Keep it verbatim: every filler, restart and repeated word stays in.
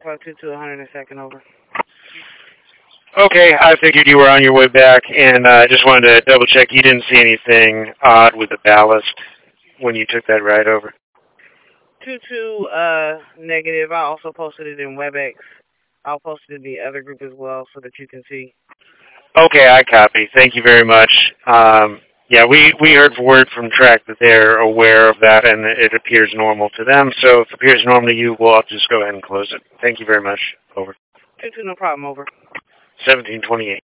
Club two two, one hundred second over. Okay, I figured you were on your way back, and I uh, just wanted to double check you didn't see anything odd with the ballast when you took that ride over. two two, uh, negative. I also posted it in WebEx. I'll post it in the other group as well so that you can see. Okay, I copy. Thank you very much. Um, yeah, we, we heard word from track that they're aware of that, and it appears normal to them. So if it appears normal to you, we'll just go ahead and close it. Thank you very much. Over. two two, no problem. Over. seventeen twenty-eight.